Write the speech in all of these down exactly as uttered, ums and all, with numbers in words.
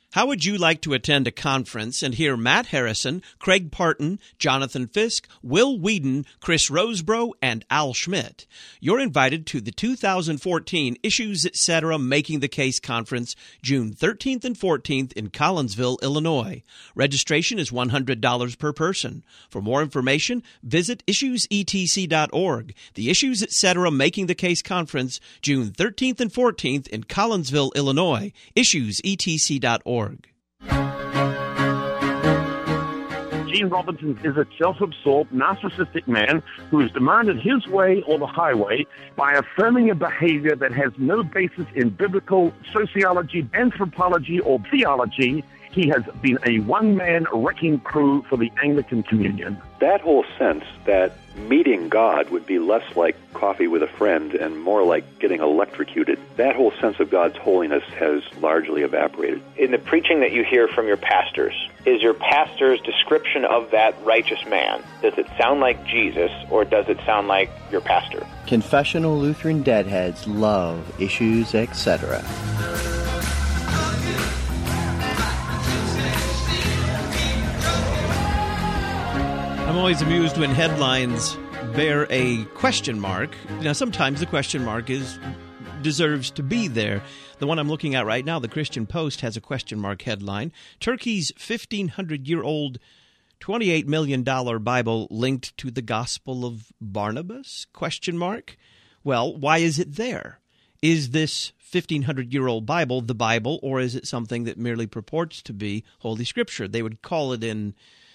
How would you like to attend a conference and hear Matt Harrison, Craig Parton, Jonathan Fisk, Will Whedon, Chris Rosebrough, and Al Schmidt? You're invited to the two thousand fourteen Issues Etc. Making the Case Conference, June thirteenth and fourteenth in Collinsville, Illinois. Registration is one hundred dollars per person. For more information, visit issues e t c dot org. The Issues Etc. Making the Case Conference, June thirteenth and fourteenth in Collinsville, Illinois. issues e t c dot org. Gene Robinson is a self-absorbed, narcissistic man who has demanded his way or the highway by affirming a behavior that has no basis in biblical sociology, anthropology, or theology. He has been a one-man wrecking crew for the Anglican Communion. That whole sense that meeting God would be less like coffee with a friend and more like getting electrocuted, that whole sense of God's holiness has largely evaporated. In the preaching that you hear from your pastors, is your pastor's description of that righteous man, does it sound like Jesus or does it sound like your pastor? Confessional Lutheran Deadheads love Issues Etc. I'm always amused when headlines bear a question mark. Now, sometimes the question mark is deserves to be there. The one I'm looking at right now, the Christian Post, has a question mark headline. Turkey's fifteen hundred year old twenty-eight million dollars Bible linked to the Gospel of Barnabas? Question mark. Well, why is it there? Is this fifteen hundred year old Bible the Bible, or is it something that merely purports to be Holy Scripture? They would call it in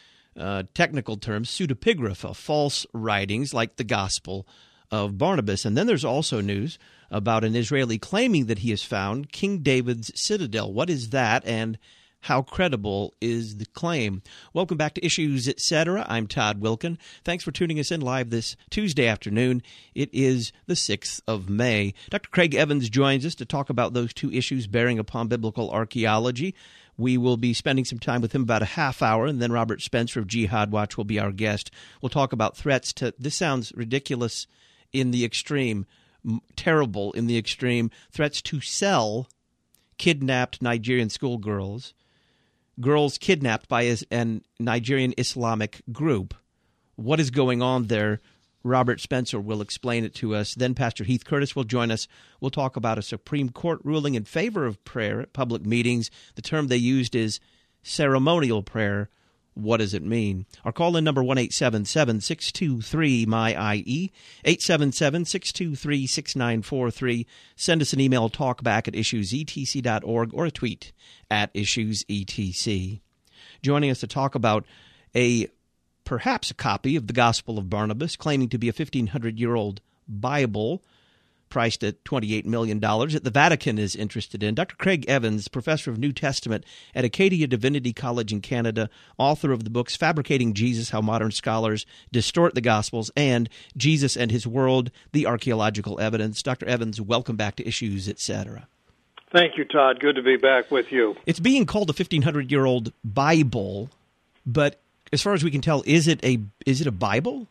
Uh, technical terms, pseudepigrapha, false writings like the Gospel of Barnabas. And then there's also news about an Israeli claiming that he has found King David's citadel. What is that, and how credible is the claim? Welcome back to Issues Etc. I'm Todd Wilken. Thanks for tuning us in live this Tuesday afternoon. It is the sixth of May. Doctor Craig Evans joins us to talk about those two issues bearing upon biblical archaeology. We will be spending some time with him, about a half hour, and then Robert Spencer of Jihad Watch will be our guest. We'll talk about threats to, this sounds ridiculous in the extreme, terrible in the extreme, threats to sell kidnapped Nigerian schoolgirls, girls kidnapped by a Nigerian Islamic group. What is going on there? Robert Spencer will explain it to us. Then Pastor Heath Curtis will join us. We'll talk about a Supreme Court ruling in favor of prayer at public meetings. The term they used is ceremonial prayer. What does it mean? Our call-in number, one eight seven seven, six two three, M Y I E, eight seven seven, six two three, six nine four three. Send us an email, talkback at issues e t c dot org, or a tweet at issues e t c. Joining us to talk about a perhaps a copy of the Gospel of Barnabas, claiming to be a fifteen hundred year old Bible, priced at twenty-eight million dollars, that the Vatican is interested in. Doctor Craig Evans, professor of New Testament at Acadia Divinity College in Canada, author of the books Fabricating Jesus, How Modern Scholars Distort the Gospels, and Jesus and His World, The Archaeological Evidence. Doctor Evans, welcome back to Issues Etc. Thank you, Todd. Good to be back with you. It's being called a fifteen hundred year old Bible, but as far as we can tell, is it a is it a Bible?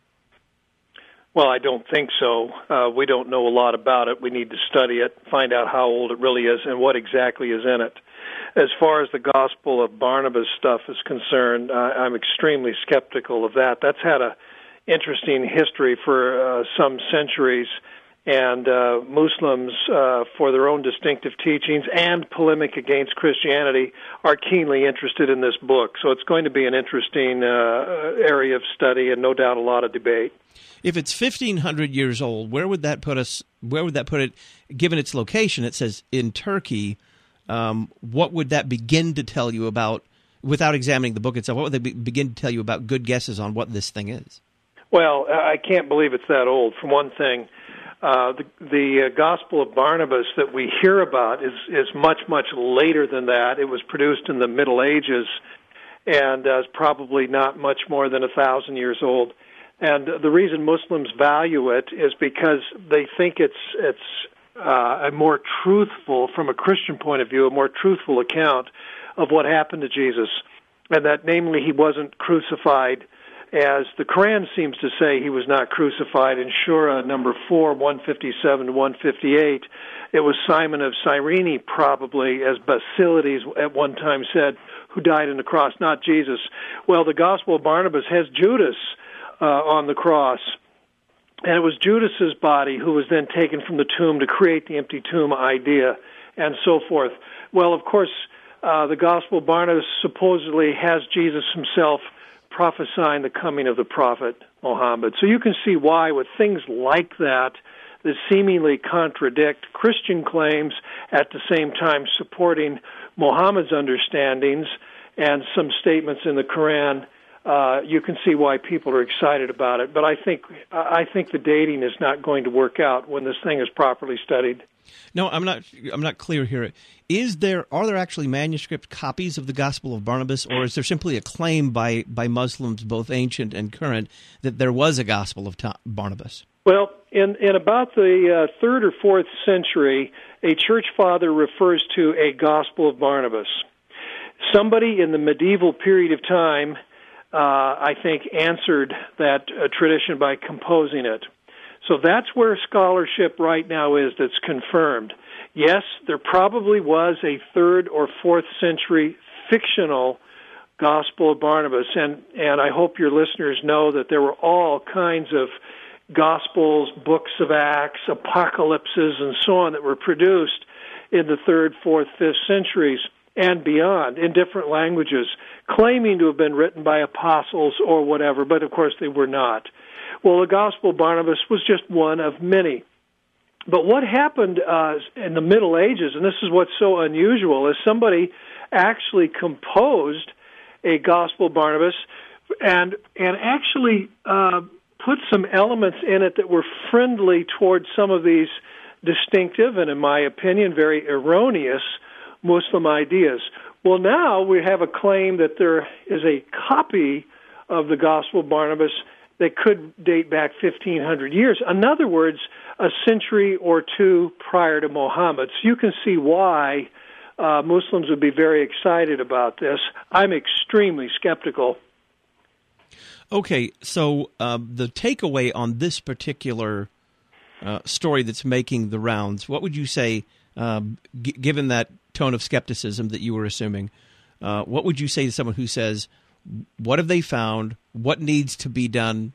Well, I don't think so. Uh, we don't know a lot about it. We need to study it, find out how old it really is, and what exactly is in it. As far as the Gospel of Barnabas stuff is concerned, uh, I'm extremely skeptical of that. That's had a interesting history for uh, some centuries, and uh, Muslims, uh, for their own distinctive teachings and polemic against Christianity, are keenly interested in this book. So it's going to be an interesting uh, area of study and no doubt a lot of debate. If it's fifteen hundred years old, where would that put us? Where would that put it, given its location? It says in Turkey. Um, what would that begin to tell you about, without examining the book itself, what would they be, begin to tell you about good guesses on what this thing is? Well, I can't believe it's that old, for one thing. Uh, the the uh, Gospel of Barnabas that we hear about is, is much, much later than that. It was produced in the Middle Ages and uh, is probably not much more than a thousand years old. And the reason Muslims value it is because they think it's it's uh, a more truthful, from a Christian point of view, a more truthful account of what happened to Jesus, and that namely he wasn't crucified as the Quran seems to say he was not crucified. In Shura number four, one fifty-seven to one fifty-eight, it was Simon of Cyrene, probably, as Basilides at one time said, who died on the cross, not Jesus. Well, the Gospel of Barnabas has Judas uh, on the cross, and it was Judas's body who was then taken from the tomb to create the empty tomb idea, and so forth. Well, of course, uh, the Gospel of Barnabas supposedly has Jesus himself prophesying the coming of the prophet Muhammad. So you can see why, with things like that, that seemingly contradict Christian claims, at the same time supporting Muhammad's understandings and some statements in the Quran, uh, you can see why people are excited about it. But I think I think the dating is not going to work out when this thing is properly studied. No, I'm not. I'm not clear here. Is there? Are there actually manuscript copies of the Gospel of Barnabas, or is there simply a claim by by Muslims, both ancient and current, that there was a Gospel of Barnabas? Well, in in about the uh, third or fourth century, a church father refers to a Gospel of Barnabas. Somebody in the medieval period of time, uh, I think, answered that uh, tradition by composing it. So that's where scholarship right now is, that's confirmed. Yes, there probably was a third or fourth century fictional Gospel of Barnabas, and, and I hope your listeners know that there were all kinds of Gospels, books of Acts, apocalypses, and so on that were produced in the third, fourth, fifth centuries and beyond in different languages, claiming to have been written by apostles or whatever, but of course they were not. Well, the Gospel of Barnabas was just one of many. But what happened uh, in the Middle Ages, and this is what's so unusual, is somebody actually composed a Gospel of Barnabas and and actually uh, put some elements in it that were friendly towards some of these distinctive and, in my opinion, very erroneous Muslim ideas. Well, now we have a claim that there is a copy of the Gospel of Barnabas that could date back fifteen hundred years. In other words, a century or two prior to Muhammad. So you can see why uh, Muslims would be very excited about this. I'm extremely skeptical. Okay, so uh, the takeaway on this particular uh, story that's making the rounds, what would you say, uh, g- given that tone of skepticism that you were assuming, uh, what would you say to someone who says, what have they found? What needs to be done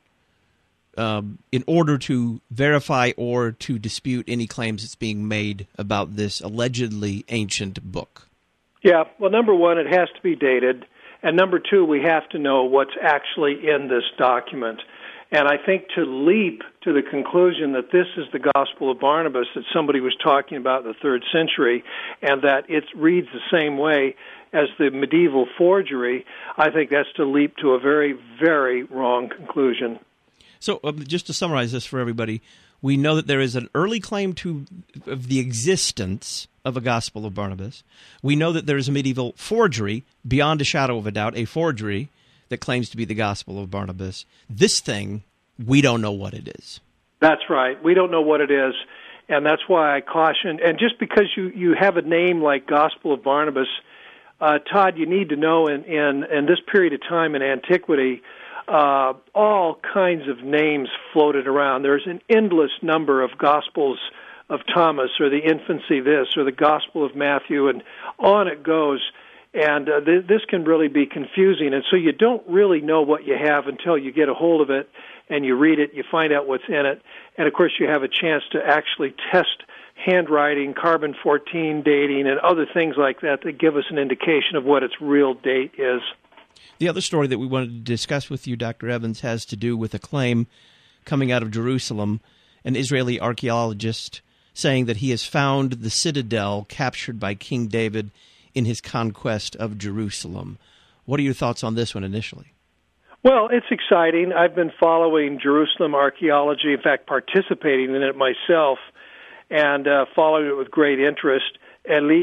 um, in order to verify or to dispute any claims that's being made about this allegedly ancient book? Yeah, well, number one, it has to be dated. And number two, we have to know what's actually in this document. And I think to leap to the conclusion that this is the Gospel of Barnabas that somebody was talking about in the third century and that it reads the same way as the medieval forgery, I think that's to leap to a very, very wrong conclusion. So um, just to summarize this for everybody, we know that there is an early claim to of the existence of a Gospel of Barnabas. We know that there is a medieval forgery, beyond a shadow of a doubt, a forgery that claims to be the Gospel of Barnabas. This thing, we don't know what it is. That's right. We don't know what it is, and that's why I caution. And just because you, you have a name like Gospel of Barnabas, uh, Todd, you need to know in, in, in this period of time in antiquity, uh, all kinds of names floated around. There's an endless number of Gospels of Thomas, or the infancy this, or the Gospel of Matthew, and on it goes. And uh, th- this can really be confusing, and so you don't really know what you have until you get a hold of it, and you read it, you find out what's in it, and of course you have a chance to actually test handwriting, carbon fourteen dating, and other things like that that give us an indication of what its real date is. The other story that we wanted to discuss with you, Doctor Evans, has to do with a claim coming out of Jerusalem, an Israeli archaeologist saying that he has found the citadel captured by King David in his conquest of Jerusalem. What are your thoughts on this one initially? Well, it's exciting. I've been following Jerusalem archaeology, in fact, participating in it myself, and uh, following it with great interest. Eli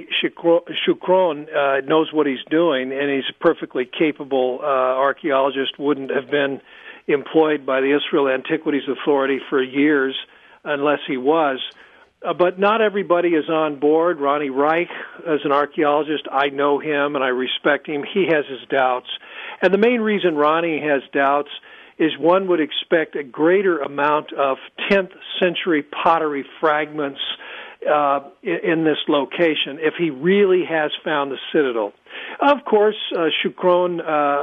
Shukron uh, knows what he's doing, and he's a perfectly capable uh, archaeologist, wouldn't have been employed by the Israel Antiquities Authority for years unless he was. Uh, but not everybody is on board. Ronnie Reich, as an archaeologist, I know him and I respect him. He has his doubts. And the main reason Ronnie has doubts is one would expect a greater amount of tenth century pottery fragments uh, in this location if he really has found the citadel. Of course, uh, Shukron uh,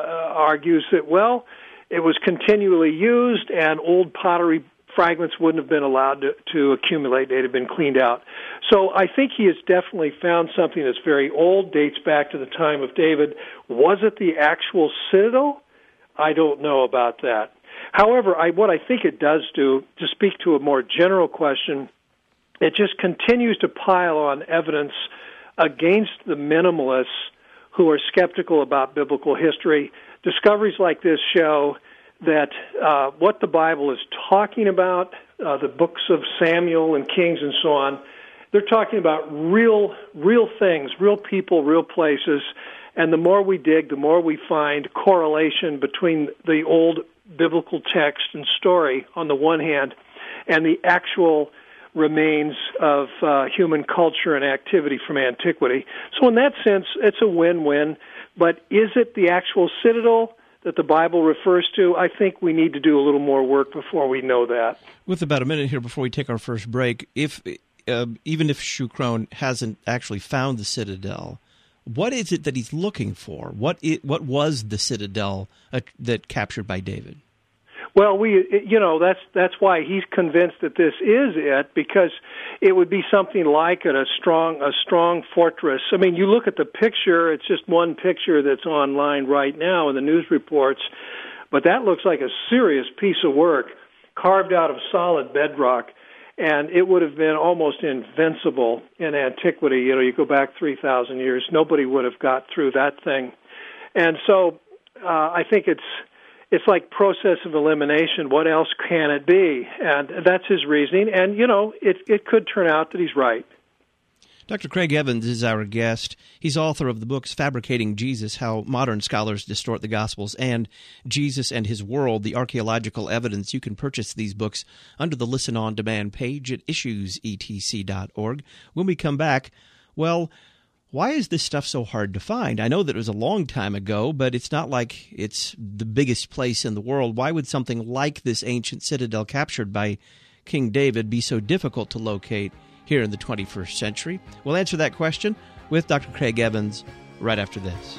argues that, well, it was continually used and old pottery fragments wouldn't have been allowed to, to accumulate. They'd have been cleaned out. So I think he has definitely found something that's very old, dates back to the time of David. Was it the actual citadel? I don't know about that. However, I, what I think it does do, to speak to a more general question, it just continues to pile on evidence against the minimalists who are skeptical about biblical history. Discoveries like this show that uh, what the Bible is talking about, uh, the books of Samuel and Kings and so on, they're talking about real, real things, real people, real places. And the more we dig, the more we find correlation between the old biblical text and story on the one hand and the actual remains of uh, human culture and activity from antiquity. So in that sense, it's a win-win. But is it the actual citadel that the Bible refers to? I think we need to do a little more work before we know that. With about a minute here before we take our first break, if uh, even if Shukron hasn't actually found the citadel, what is it that he's looking for? What it, what was the citadel uh, that captured by David? Well, we, you know, that's that's why he's convinced that this is it, because it would be something like it, a strong a strong fortress. I mean, you look at the picture; it's just one picture that's online right now in the news reports, but that looks like a serious piece of work, carved out of solid bedrock, and it would have been almost invincible in antiquity. You know, you go back three thousand years, nobody would have got through that thing, and so uh, I think it's. It's like process of elimination. What else can it be? And that's his reasoning. And, you know, it it could turn out that he's right. Doctor Craig Evans is our guest. He's author of the books Fabricating Jesus, How Modern Scholars Distort the Gospels, and Jesus and His World, The Archaeological Evidence. You can purchase these books under the Listen On Demand page at issues e t c dot org. When we come back, well, why is this stuff so hard to find? I know that it was a long time ago, but it's not like it's the biggest place in the world. Why would something like this ancient citadel captured by King David be so difficult to locate here in the twenty-first century? We'll answer that question with Doctor Craig Evans right after this.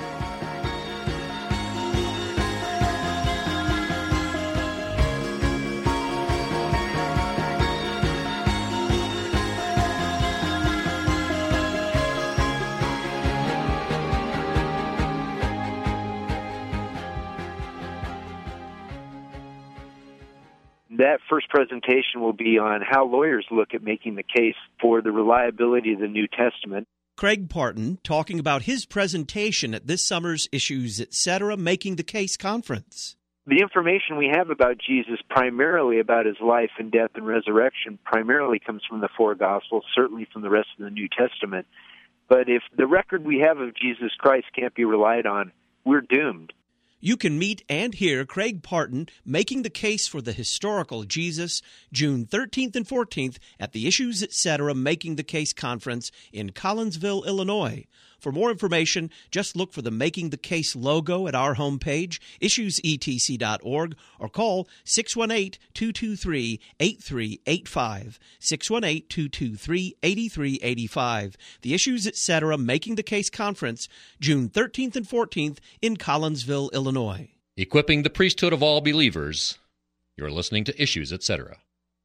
That first presentation will be on how lawyers look at making the case for the reliability of the New Testament. Craig Parton talking about his presentation at this summer's Issues Etc. Making the Case conference. The information we have about Jesus, primarily about his life and death and resurrection, primarily comes from the four Gospels, certainly from the rest of the New Testament. But if the record we have of Jesus Christ can't be relied on, we're doomed. You can meet and hear Craig Parton making the case for the historical Jesus June thirteenth and fourteenth at the Issues Etc. Making the Case conference in Collinsville, Illinois. For more information, just look for the Making the Case logo at our homepage, issues e t c dot org, or call six one eight, two two three, eight three eight five, six one eight, two two three, eight three eight five. The Issues Etc. Making the Case conference, June thirteenth and fourteenth in Collinsville, Illinois. Equipping the priesthood of all believers. You're listening to Issues Etc.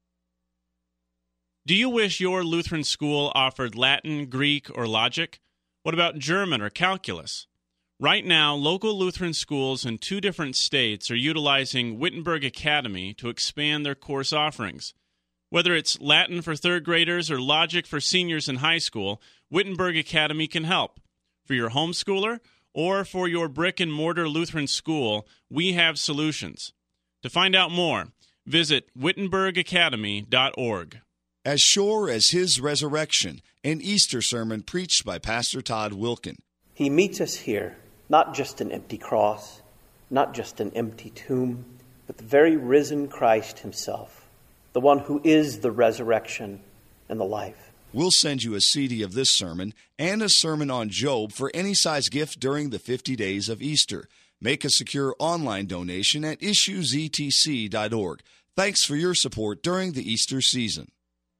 Do you wish your Lutheran school offered Latin, Greek, or logic? What about German or calculus? Right now, local Lutheran schools in two different states are utilizing Wittenberg Academy to expand their course offerings. Whether it's Latin for third graders or logic for seniors in high school, Wittenberg Academy can help. For your homeschooler or for your brick-and-mortar Lutheran school, we have solutions. To find out more, visit wittenberg academy dot org. As Sure as His Resurrection, an Easter sermon preached by Pastor Todd Wilkin. He meets us here, not just an empty cross, not just an empty tomb, but the very risen Christ himself, the one who is the resurrection and the life. We'll send you a C D of this sermon and a sermon on Job for any size gift during the fifty days of Easter. Make a secure online donation at issues e t c dot org. Thanks for your support during the Easter season.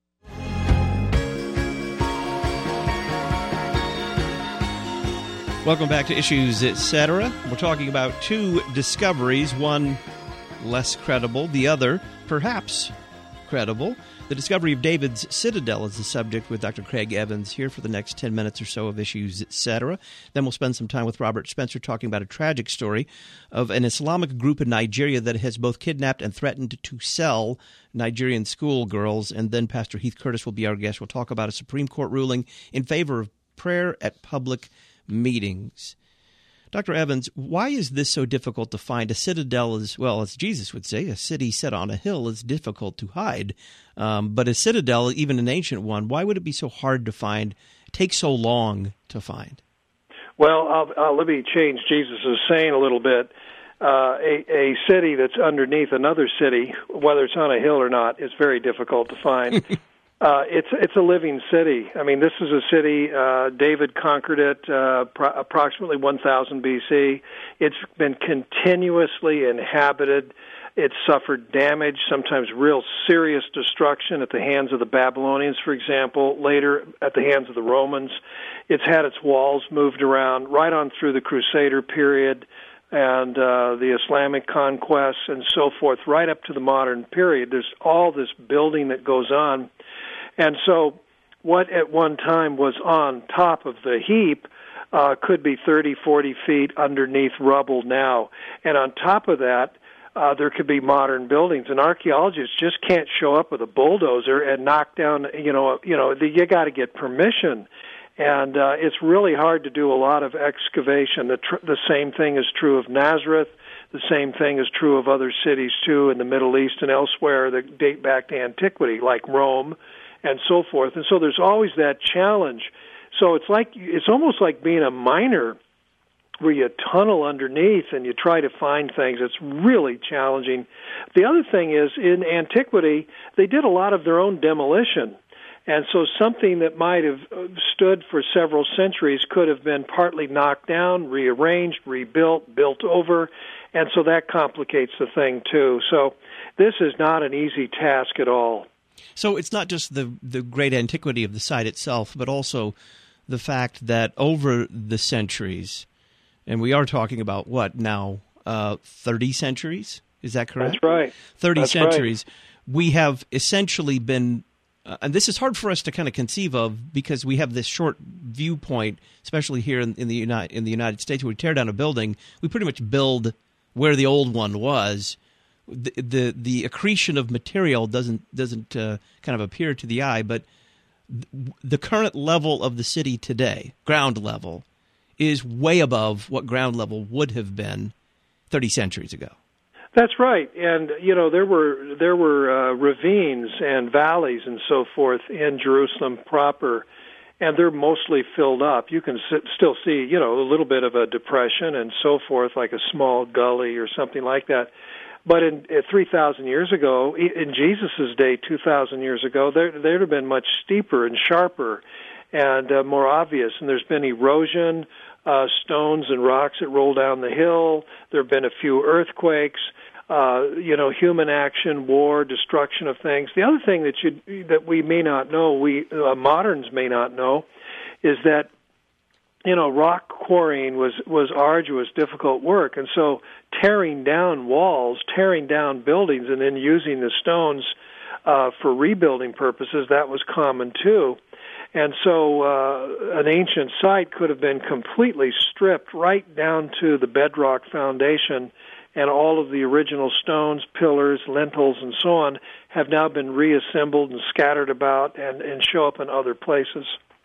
Welcome back to Issues, et cetera. We're talking about two discoveries, one less credible, the other perhaps credible. The discovery of David's Citadel is the subject with Doctor Craig Evans here for the next ten minutes or so of Issues, et cetera. Then we'll spend some time with Robert Spencer talking about a tragic story of an Islamic group in Nigeria that has both kidnapped and threatened to sell Nigerian schoolgirls. And then Pastor Heath Curtis will be our guest. We'll talk about a Supreme Court ruling in favor of prayer at public meetings. Doctor Evans, why is this so difficult to find? A citadel is, well, as Jesus would say, a city set on a hill is difficult to hide. Um, but a citadel, even an ancient one, why would it be so hard to find, take so long to find? Well, I'll, I'll, let me change Jesus' saying a little bit. Uh, a, a city that's underneath another city, whether it's on a hill or not, is very difficult to find. Uh, it's it's a living city. I mean, this is a city. Uh, David conquered it uh, pro- approximately one thousand B C. It's been continuously inhabited. It's suffered damage, sometimes real serious destruction at the hands of the Babylonians, for example, later at the hands of the Romans. It's had its walls moved around right on through the Crusader period and uh, the Islamic conquests and so forth, right up to the modern period. There's all this building that goes on. And so what at one time was on top of the heap uh, could be thirty, forty feet underneath rubble now. And on top of that, uh, there could be modern buildings. And archaeologists just can't show up with a bulldozer and knock down, you know, you know, the, you got to get permission. And uh, it's really hard to do a lot of excavation. The, tr- the same thing is true of Nazareth. The same thing is true of other cities, too, in the Middle East and elsewhere that date back to antiquity, like Rome and so forth. And so there's always that challenge. So it's like it's almost like being a miner where you tunnel underneath and you try to find things. It's really challenging. The other thing is, in antiquity, they did a lot of their own demolition. And so something that might have stood for several centuries could have been partly knocked down, rearranged, rebuilt, built over, and so that complicates the thing too. So this is not an easy task at all. So it's not just the the great antiquity of the site itself, but also the fact that over the centuries, and we are talking about what now, uh, thirty centuries? Is that correct? That's right. thirty That's centuries. Right. We have essentially been, uh, and this is hard for us to kind of conceive of because we have this short viewpoint, especially here in, in the United in the United States, where we tear down a building, we pretty much build where the old one was. The, the the accretion of material doesn't doesn't uh, kind of appear to the eye, but th- the current level of the city today, ground level, is way above what ground level would have been thirty centuries ago. That's right, and you know there were there were uh, ravines and valleys and so forth in Jerusalem proper, and they're mostly filled up. You can sit, still see you know a little bit of a depression and so forth, like a small gully or something like that. But in uh, three thousand years ago, in Jesus' day, two thousand years ago, there there'd have been much steeper and sharper and uh, more obvious. And there's been erosion, uh, stones and rocks that roll down the hill. There have been a few earthquakes, uh, you know, human action, war, destruction of things. The other thing that you that we may not know, we uh, moderns may not know, is that you know, rock quarrying was, was arduous, difficult work. And so tearing down walls, tearing down buildings, and then using the stones uh, for rebuilding purposes, that was common too. And so uh, an ancient site could have been completely stripped right down to the bedrock foundation, and all of the original stones, pillars, lintels, and so on have now been reassembled and scattered about and, and show up in other places.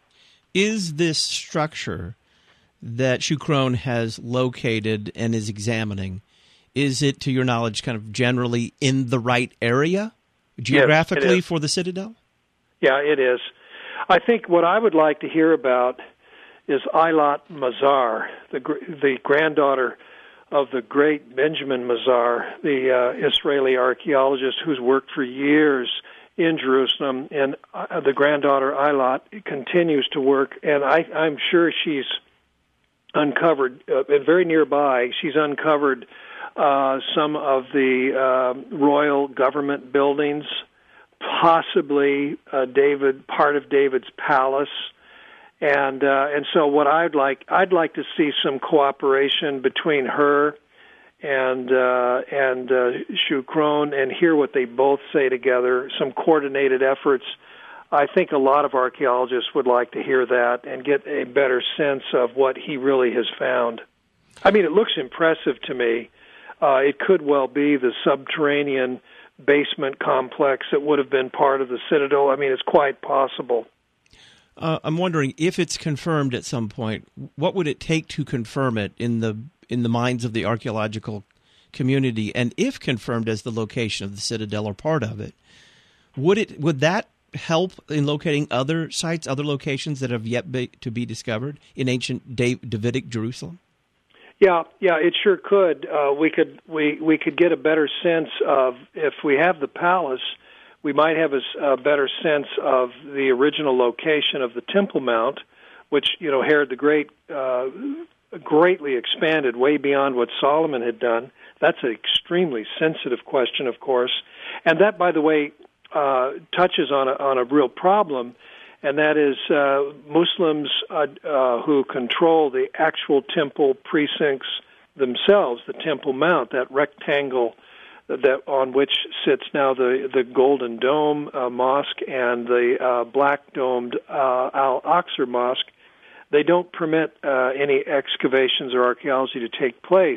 Is this structure that Shukron has located and is examining, is it, to your knowledge, kind of generally in the right area geographically yes, for the Citadel? Yeah, it is. I think what I would like to hear about is Eilat Mazar, the the granddaughter of the great Benjamin Mazar, the uh, Israeli archaeologist who's worked for years in Jerusalem, and uh, the granddaughter Eilat continues to work, and I, I'm sure she's uncovered, uh, and very nearby, she's uncovered uh, some of the uh, royal government buildings, possibly uh, David, part of David's palace. And uh, and so what I'd like I'd like to see some cooperation between her and uh, and uh, Shukron, and hear what they both say together. Some coordinated efforts. I think a lot of archaeologists would like to hear that and get a better sense of what he really has found. I mean, it looks impressive to me. Uh, it could well be the subterranean basement complex that would have been part of the citadel. I mean, it's quite possible. Uh, I'm wondering if it's confirmed at some point, what would it take to confirm it in the in the minds of the archaeological community? And if confirmed as the location of the citadel or part of it, would it would that help in locating other sites, other locations that have yet be, to be discovered in ancient Davidic Jerusalem? Yeah, yeah, it sure could. Uh, we could we we could get a better sense of, if we have the palace, we might have a, a better sense of the original location of the Temple Mount, which, you know, Herod the Great uh, greatly expanded way beyond what Solomon had done. That's an extremely sensitive question, of course. And that, by the way, uh, touches on a, on a real problem, and that is uh, Muslims uh, uh, who control the actual temple precincts themselves, the Temple Mount, that rectangle that on which sits now the, the Golden Dome uh, Mosque and the uh, black-domed uh, Al-Aqsa Mosque. They don't permit uh, any excavations or archaeology to take place.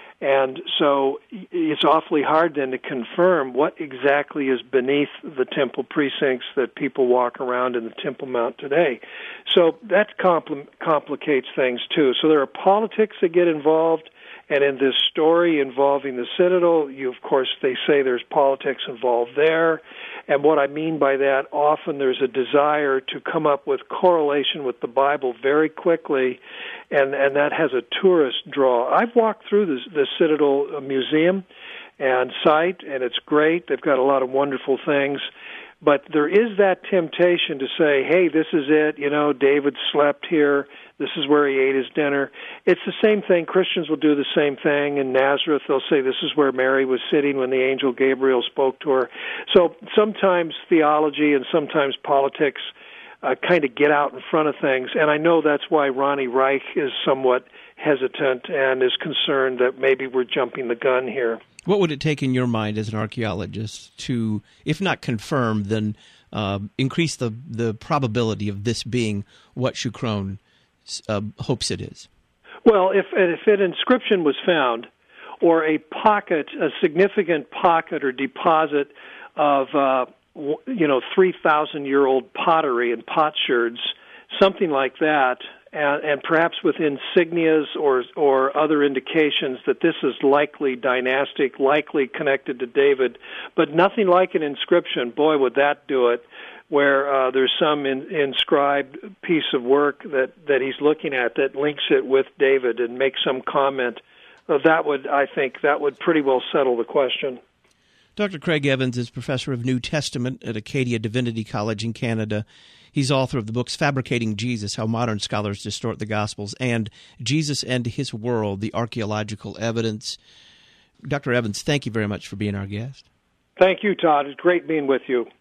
And so it's awfully hard then to confirm what exactly is beneath the temple precincts that people walk around in the Temple Mount today. So that compl- complicates things too. So there are politics that get involved, and in this story involving the citadel, you, of course, they say there's politics involved there. And what I mean by that, often there's a desire to come up with correlation with the Bible very quickly, and, and that has a tourist draw. I've walked through this, the Citadel Museum and site, and it's great. They've got a lot of wonderful things. But there is that temptation to say, hey, this is it, you know, David slept here, this is where he ate his dinner. It's the same thing. Christians will do the same thing. In Nazareth, they'll say this is where Mary was sitting when the angel Gabriel spoke to her. So sometimes theology and sometimes politics uh, kind of get out in front of things, and I know that's why Ronnie Reich is somewhat hesitant and is concerned that maybe we're jumping the gun here. What would it take in your mind as an archaeologist to, if not confirm, then uh, increase the, the probability of this being what Shukron uh, hopes it is? Well, if, if an inscription was found, or a pocket, a significant pocket or deposit of, uh, you know, three thousand year old pottery and potsherds, something like that, And, and perhaps with insignias or or other indications that this is likely dynastic, likely connected to David, but nothing like an inscription. Boy, would that do it, where uh, there's some in, inscribed piece of work that, that he's looking at that links it with David and makes some comment. Uh, that would, I think, that would pretty well settle the question. Doctor Craig Evans is professor of New Testament at Acadia Divinity College in Canada. He's author of the books Fabricating Jesus, How Modern Scholars Distort the Gospels, and Jesus and His World, The Archaeological Evidence. Doctor Evans, thank you very much for being our guest. Thank you, Todd. It's great being with you.